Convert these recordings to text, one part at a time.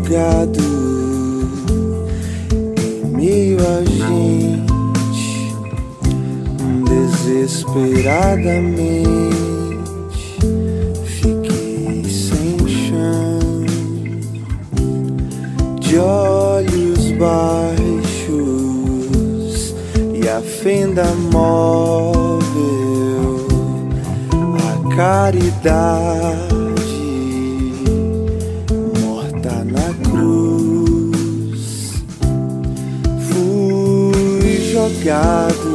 jogado em meio a gente, desesperadamente fiquei sem chão, de olhos baixos e a fenda móvel, a caridade morta na cruz. Fui jogado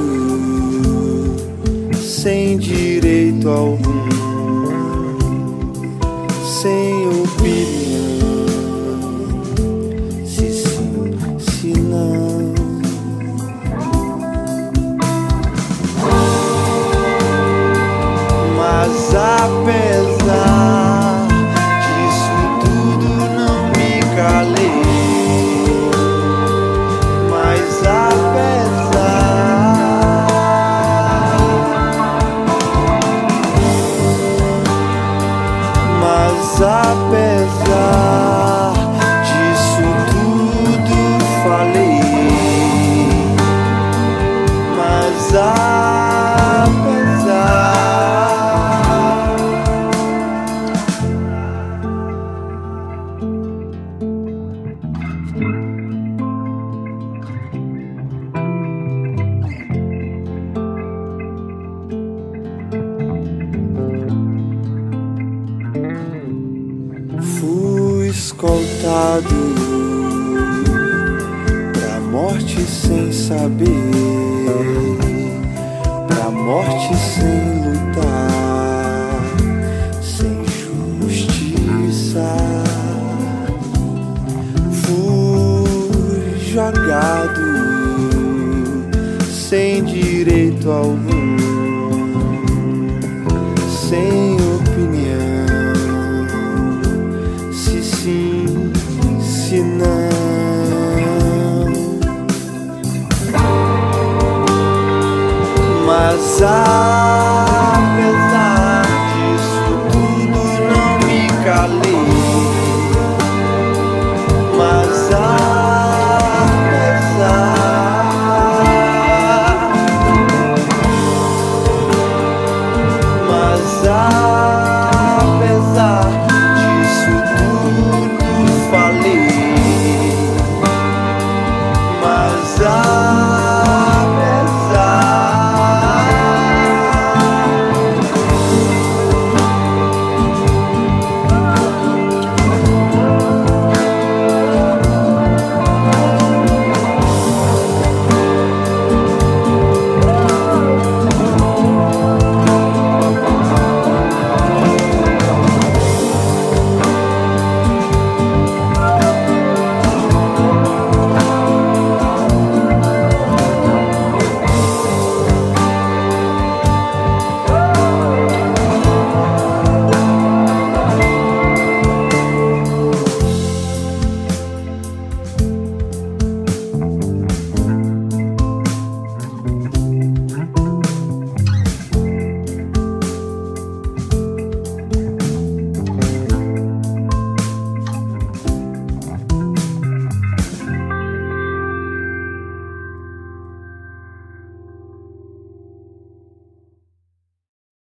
sem direito algum, sem opinião, se sim, se não. Mas apesar disso tudo não me calei. Mas apesar disso tudo falei. Mas fui escoltado pra morte sem saber, pra morte sem lutar, sem justiça. Fui jogado sem direito algum, sem opinião, se sim, se não. Mas apesar disso tudo não me calei. Mas